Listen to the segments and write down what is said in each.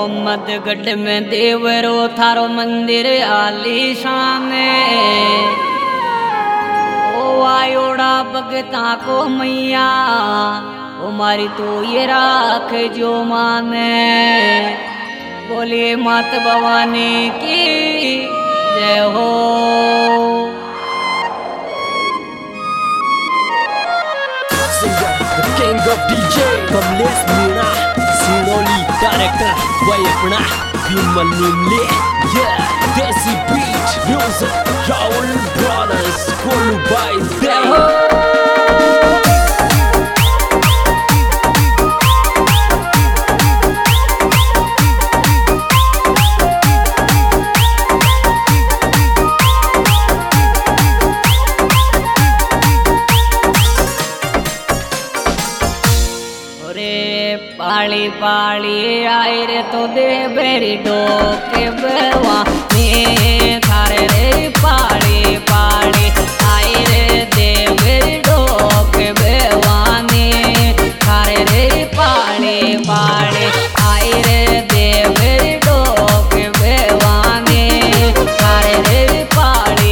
मदगढ़ में देवरो थारो मंदिर आलीशान ओ आयोड़ा भगता को मैया ओ मारी तो ये राख जो माने बोलिए मात भवानी की जय हो। The king of DJ Kamlesh Meena Sinoli director Vayapna Bimal Nimle yeah Desi beat music Raul Brothers Kolu by them पाली पाली आई रे तो दे बेरी डोके बेवा ने थारे रे पाली पाली आई रे दे बेरी डोके बेवा ने थारे रे पाली पाली आई रे दे बेरी डोके बेवा ने थारे रे पाली।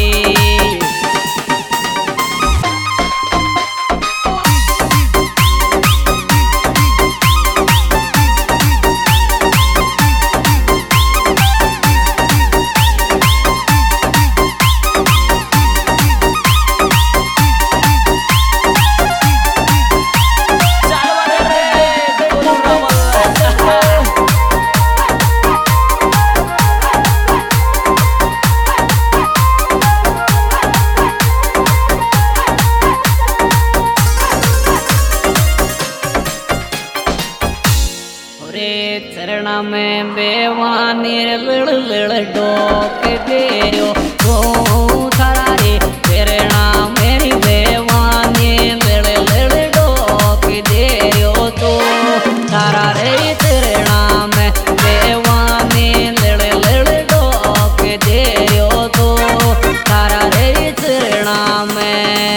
चरणा में बेवानी लड़ लड़ डोक देरो ओ थारा रे चरणा मेरी बेवानी लड़ लड़ डोक देरो तो थारा रे चरणा में बेवानी लड़ लड़ डोक देरो तो थारा रे चरणा में।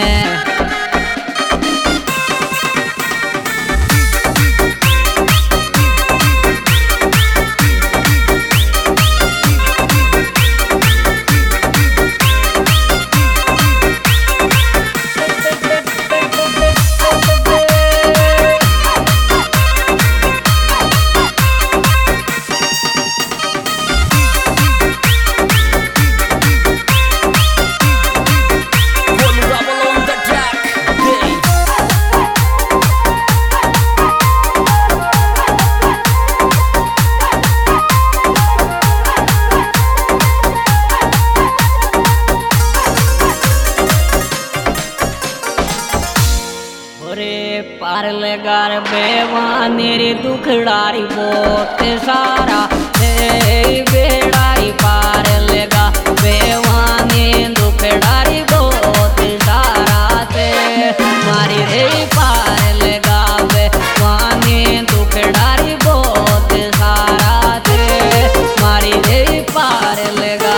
पार लगार बेवानी रे दुखड़ारी बहुत सारा बेड़ाई पार लगा बेवानी दुखड़ारी बहुत सारा थे मारी रे पार लगा बेवानी दुखड़ारी बहुत सारा थे मारी रे पार लगा।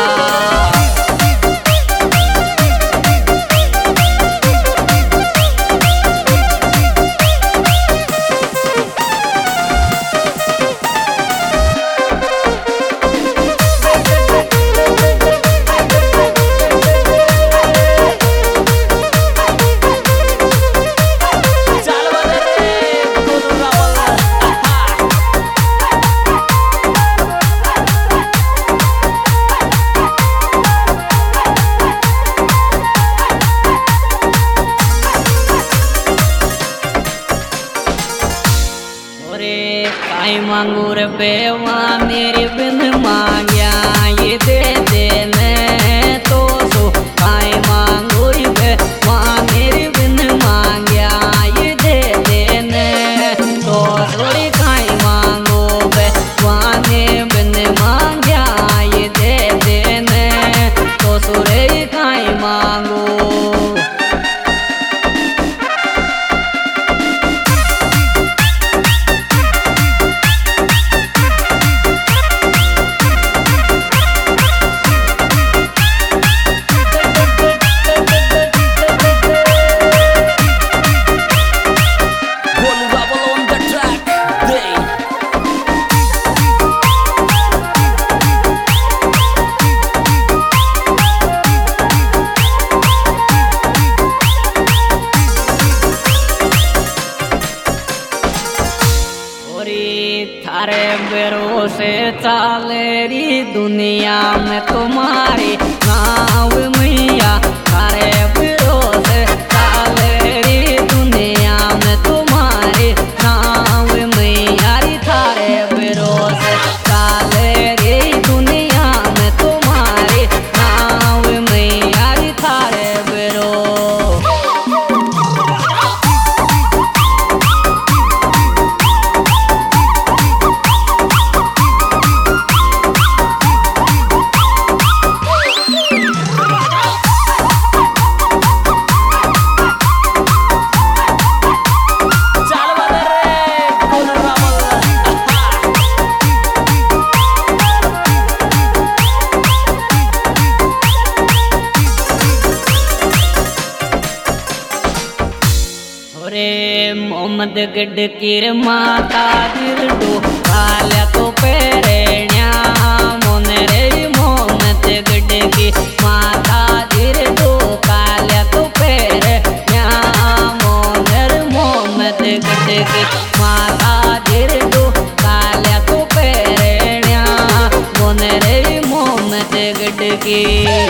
मांगू रे बेवानी रे बिन मांग्या ये दे देने तो सो काई मांगू रे बेवानी रे बिन मांग्या ये दे देने तो थोड़ी काई मांगू बेवानी बिन मांग्या ये दे देने तो सुरे काई मांगू। थारे भरोसे चाले री दुनिया में तुम्हारी नाव मैया थारे भरोसे चाले री दुनिया में तुम्हारी नाव मैया री थारे भरोसे चाले री दुनिया में तुम्हारी नाव मैया री थारे भरोसे। मोहम्मद गढ़ कीर माता दिलडो काल्या तो पेरेण्या मोने रे मोहम्मद गढ़ की माता दिलडो काल्या तो पेरेण्या मोने रे मोहम्मद गढ़ की माता दिलडो काल्या तो पेरेण्या मोने रे मोहम्मद गढ़ की।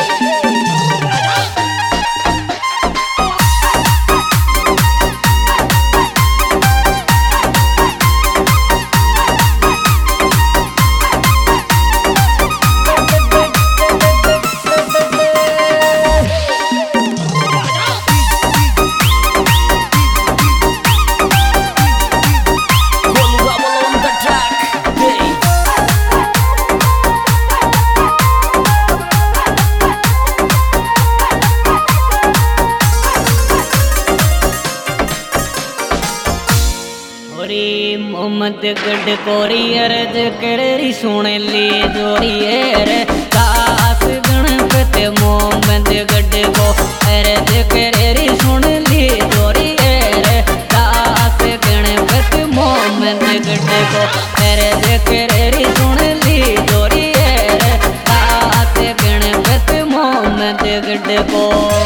मोहम्मद गढ़ कोरी अर्ज करी सुन ली जोरियर दास गणपत मोहम्मद गढ़ को अर्ज करी सुन ली जोरियर दास गणपत मोहम्मद गढ़ को अर्ज करी सुन ली जोरियर दास गणपत मोहम्मद गढ़ को।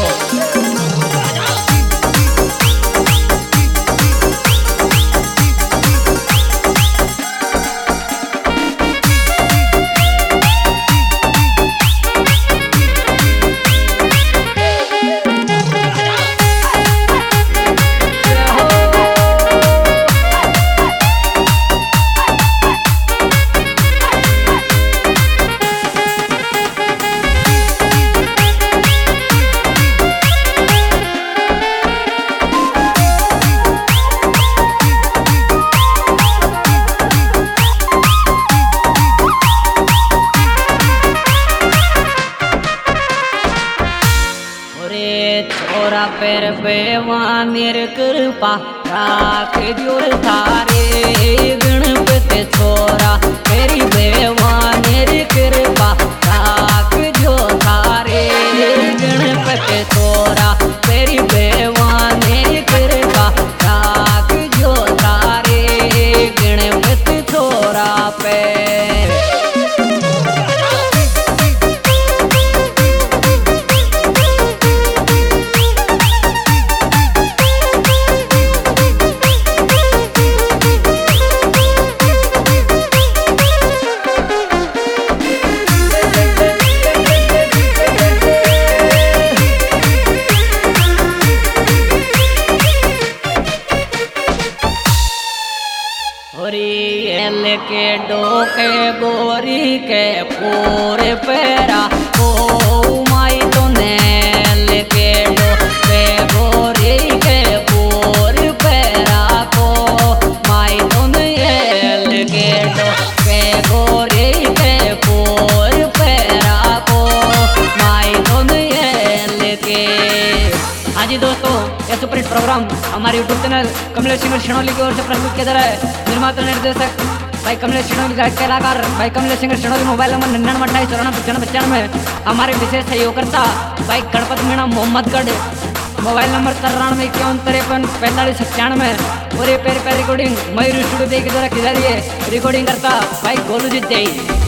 छोरा पैर बेवानिर कृपा राख जोर थारे गणपति छोरा तेरी बेवानिर कृपा राख जो थारे गणपति छोरा तेरी बेवानिर कृपा राख जो थारे गणपति छोरा पे। के डोके गोरी के पूरे पैरा ओ माई तो नैल के डोके गोरी के पूरे पैरा को माई तो नैल के डोके गोरी के पूरे पैरा को माई तो नैल के। हाँ जी दोस्तों, ये सुपरहिट प्रोग्राम हमारे YouTube channel Kamlesh singer Shinoli की ओर से प्रस्तुत किया जा रहा है। निर्माता निर्देशक भाई कमलेश शिणोली, कलाकार भाई Kamlesh singer Shinoli. Mobile number 9928949595। हमारे विशेष सहयोगकर्ता भाई गणपत मीणा मोहम्मदगढ़। Mobile number 9351534595। और ये पेर रिकॉर्डिंग मयूर स्टूडियो के द्वारा की जा रही है। रिकॉर्डिंग करता भाई गोलू जी।